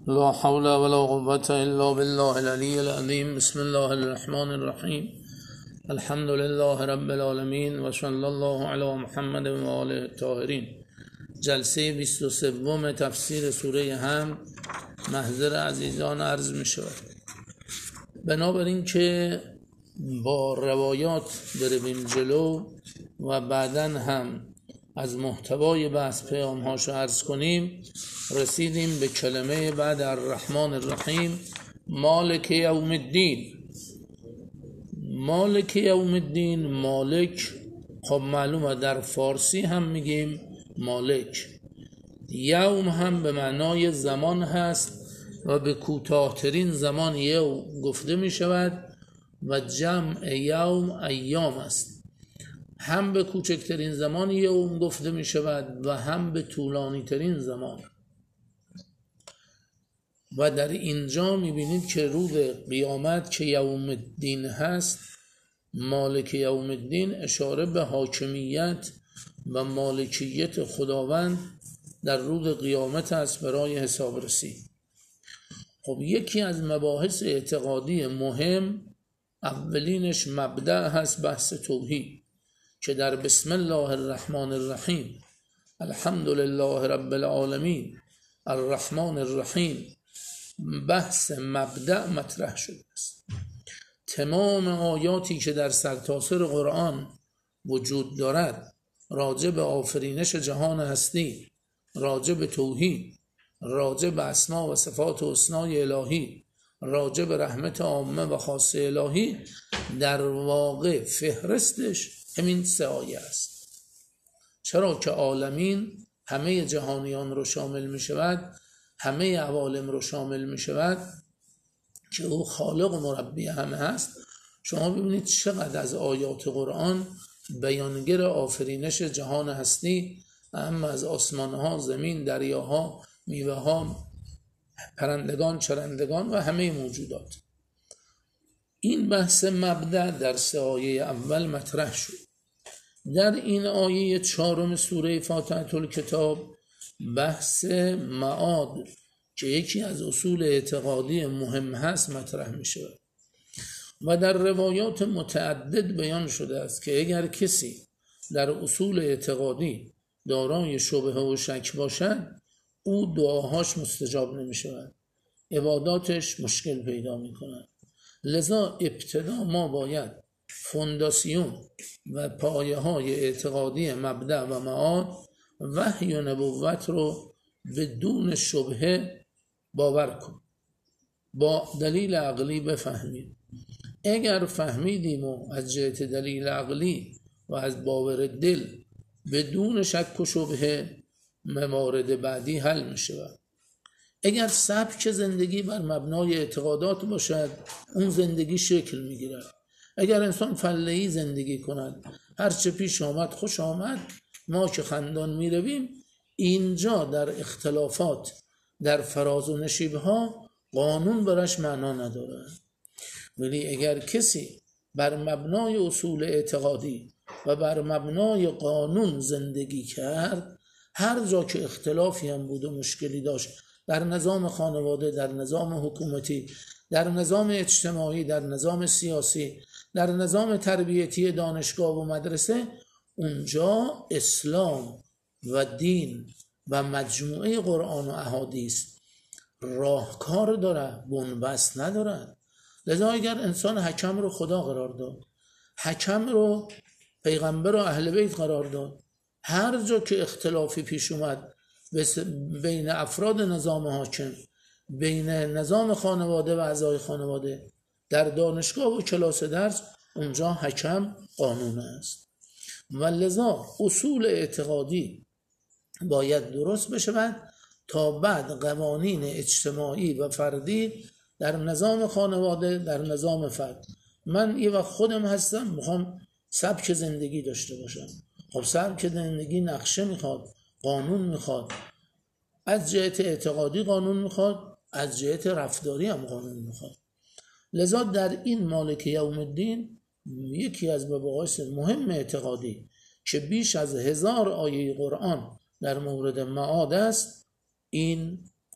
لا حول ولا قوة إلا بالله العلي العظيم. بسم الله الرحمن الرحیم. الحمد لله رب العالمین و صلی الله علی محمد و آله الطاهرین. جلسه 23 تفسیر سوره حمد محضر عزیزان عرض می شود. بنابراین که با روایات برویم جلو و بعداً هم از محتوای بحث پیام‌هاشو عرض کنیم، رسیدیم به کلمه بعد الرحمن الرحیم، مالک یوم الدین. مالک یوم الدین، مالک خب معلومه در فارسی هم میگیم مالک. یوم هم به معنای زمان هست و به کوتاه‌ترین زمان یوم گفته می شود و جمع یوم ایام است. هم به کوچکترین زمان یوم گفته می شود و هم به طولانی ترین زمان. و در اینجا می بینید که روز قیامت که یوم الدین هست، مالک یوم الدین اشاره به حاکمیت و مالکیت خداوند در روز قیامت است برای حساب رسی. خب یکی از مباحث اعتقادی مهم، اولینش مبدأ هست بحث توحید، که در بسم الله الرحمن الرحیم الحمد لله رب العالمین الرحمن الرحیم بحث مبدأ مطرح شده است. تمام آیاتی که در سرتاسر قرآن وجود دارد راجع به آفرینش جهان هستی، راجع به توحید، راجع به اسما و صفات حسنای الهی، راجع به رحمت عامه و خاصه الهی، در واقع فهرستش همین 3 آیه است. چرا که عالمین همه جهانیان رو شامل می شود، همه عوالم رو شامل می شود، که او خالق و مربی همه هست. شما ببینید چقدر از آیات قرآن بیانگر آفرینش جهان هستی، اما از آسمانها، زمین، دریاها، میوه ها، پرندگان، چرندگان و همه موجودات. این بحث مبدأ در 3 آیه اول مطرح شد. در این آیه 4 سوره فاتحه الکتاب بحث معاد که یکی از اصول اعتقادی مهم هست مطرح می شود و در روایات متعدد بیان شده است که اگر کسی در اصول اعتقادی دارای شبهه و شک باشد، او دعاهاش مستجاب نمی شود، عباداتش مشکل پیدا می کند. لذا ابتدا ما باید فونداسیون و پایه های اعتقادی مبدأ و معاد، وحی و نبوت رو بدون شبهه باور کن، با دلیل عقلی بفهمید. اگر فهمیدیم و از جهت دلیل عقلی و از باور دل بدون شک و شبهه، موارد بعدی حل می شود. اگر سبک زندگی بر مبنای اعتقادات باشد، اون زندگی شکل می گیرد. اگر انسان فله‌ای زندگی کند، هرچه پیش آمد خوش آمد، ما که خندان می رویم، اینجا در اختلافات، در فراز و نشیبها قانون برش معنا نداره. ولی اگر کسی بر مبنای اصول اعتقادی و بر مبنای قانون زندگی کرد، هر جا که اختلافی هم بود و مشکلی داشت در نظام خانواده، در نظام حکومتی، در نظام اجتماعی، در نظام سیاسی، در نظام تربیتی دانشگاه و مدرسه، اونجا اسلام و دین و مجموعه قرآن و احادیث راهکار داره، بنبست نداره. لذا اگر انسان حکم رو خدا قرار داد، حکم رو پیغمبر و اهل بیت قرار داد، هر جا که اختلافی پیش اومد بین افراد نظام حاکم، بین نظام خانواده و اعضای خانواده، در دانشگاه و کلاس درس، اونجا حکم قانون است. و لذا اصول اعتقادی باید درست بشود تا بعد قوانین اجتماعی و فردی در نظام خانواده، در نظام فرد. من یه وقت خودم هستم میخوام سبک زندگی داشته باشم. خب سبک زندگی نقشه میخواد، قانون میخواد، از جهت اعتقادی قانون میخواد، از جهت رفتاری هم قانون میخواد. لذا در این مالک یوم الدین یکی از مباحث مهم اعتقادی که بیش از 1000 آیه قرآن در مورد معاد است، این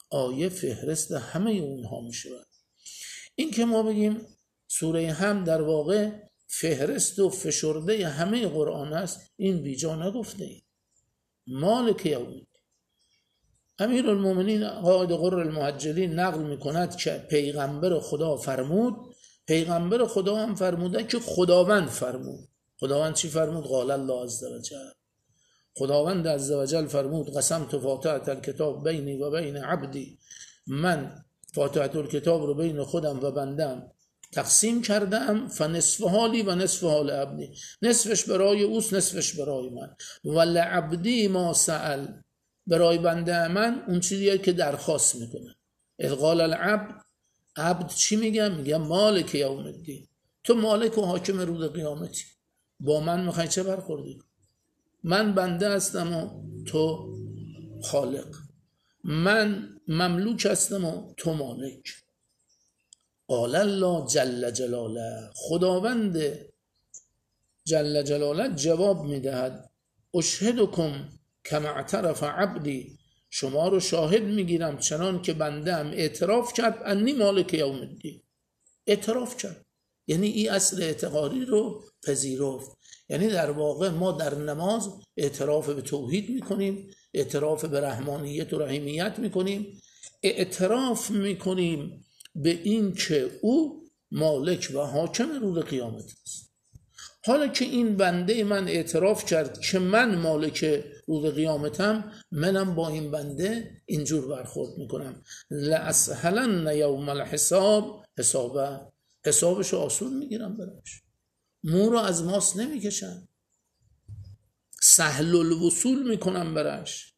آیه فهرست همه اونها میشه. این که ما بگیم سوره حمد در واقع فهرست و فشرده همه قرآن است، این بیجا نگفته ایم. مالک یوم، امیرالمومنین قائد غر المحجلین نقل میکند که پیغمبر خدا فرمود، پیغمبر خدا هم فرموده که خداوند فرمود. خداوند چی فرمود؟ قال الله عز وجل، خداوند عز وجل فرمود قسمت فاتحة الکتاب بینی و بین عبدی، من فاتحة الکتاب رو بین خودم و بندم تقسیم کردم، فنصفها لی و نصفها لعبدی، نصفش برای اوست نصفش برای من، و لعبدی ما سأل، برای بنده من اون چیزیه که درخواست میکنه. اذ قال العبد، عبد چی میگه؟ میگه مالک یوم الدین، تو مالک و حاکم روز قیامتی، با من میخوای چه برخوردی؟ من بنده هستم و تو خالق، من مملوک هستم و تو مالک. قال الله جل جلاله، خداوند جل جلاله جواب میدهد اشهدکم کما اعترف عبدی، شما رو شاهد میگیرم چنان که بنده هم اعتراف کرد انی مالک یوم الدین. اعتراف کرد یعنی این اصل اعتقادی رو پذیرفت. یعنی در واقع ما در نماز اعتراف به توحید میکنیم، اعتراف به رحمانیت و رحیمیت میکنیم، اعتراف میکنیم به این که او مالک و حاکم روز قیامت است. حالا که این بنده من اعتراف کرد که من مالک روز قیامتم، منم با این بنده اینجور برخورد میکنم. لأسهلن یوم الحساب حسابه، حسابشو آسون میگیرم براش، مو رو از ماست نمیکشم، سهل الوصول میکنم براش.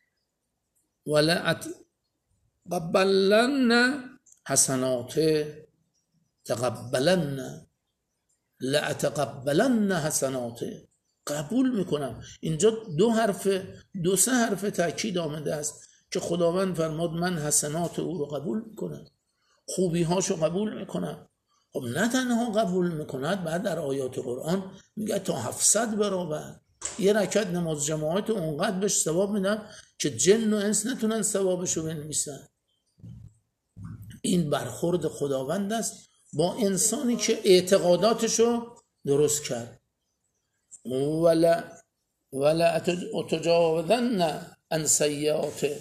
ولأتقبلن حسناته، تقبلن، لأتقبلن حسناته، قبول میکنم. اینجا دو سه حرف تأکید آمده است که خداوند فرمود من حسنات او رو قبول میکنم، خوبی هاشو قبول میکنم. خب نه تنها قبول میکند، بعد در آیات قرآن میگه تا 700 برابر. یه رکعت نماز جماعت اونقدر بهش ثواب میدن که جن و انس نتونن ثوابشو بنویسن. این برخورد خداوند است با انسانی که اعتقاداتشو درست کرد. ولا اتجاوزن عن سیئاته،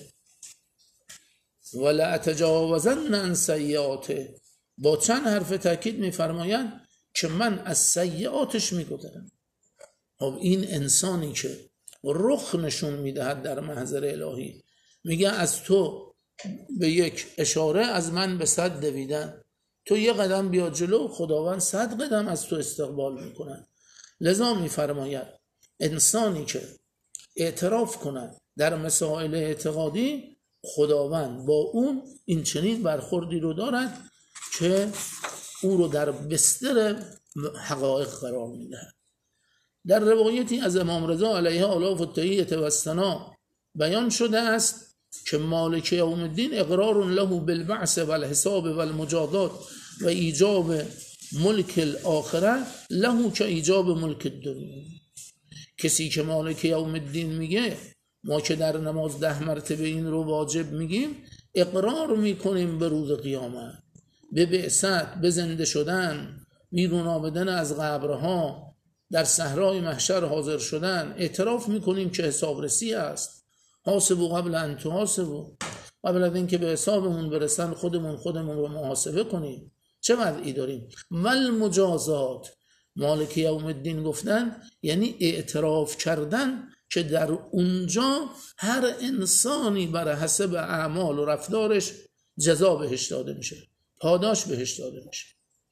ولا اتجاوزن عن سیئاته، با چند حرف تاکید میفرمایند که من از سیئاتش میگذرم. خب این انسانی که رخ نشون میدهد در محضر الهی، میگه از تو به یک اشاره از من به 100 دویدن، تو یه قدم بیا جلو، خداوند 100 قدم از تو استقبال میکنن. لذا میفرماید انسانی که اعتراف کند در مسائل اعتقادی، خداوند با اون این چنین برخوردی رو دارد که او رو در بستر حقایق قرار میدهد. در روایتی از امام رضا علیه آلاف التحیة و الثنا بیان شده است که مالک یوم الدین اقرار له بالبعث و الحساب و المجازات و ایجاب ملک الاخره له که ایجاب ملک الدنیا. کسی که مالک یوم الدین میگه، ما که در نماز 10 مرتبه این رو واجب میگیم، اقرار میکنیم به روز قیامت، به بعثت، به زنده شدن، بیرون آمدن از قبرها، در صحرای محشر حاضر شدن. اعتراف میکنیم که حسابرسی است. حاسبوا قبل ان تحاسبوا، قبل از اینکه به حسابمون برسن خودمون رو محاسبه کنیم چه وضعی داریم. والمجازات، مالک یوم الدین گفتن یعنی اعتراف کردن که در اونجا هر انسانی بر حسب اعمال و رفتارش جزا بهش داده میشه، پاداش بهش داده میشه.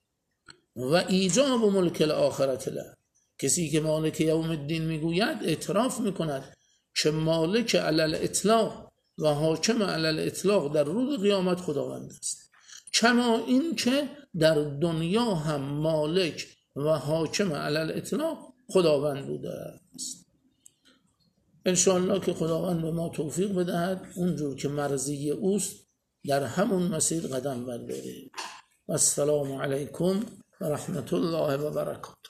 و ایجاب ملک الاخرت له، کسی که مالک یوم الدین میگوید اعتراف میکند که مالک علی الاطلاق و حاکم علی الاطلاق در روز قیامت خداوند است، کما این که در دنیا هم مالک و حاکم علی الاطلاق خداوند بوده است. انشاءالله که خداوند به ما توفیق بدهد اونجور که مرضی اوست در همون مسیر قدم برداریم. السلام علیکم و رحمت الله و برکاته.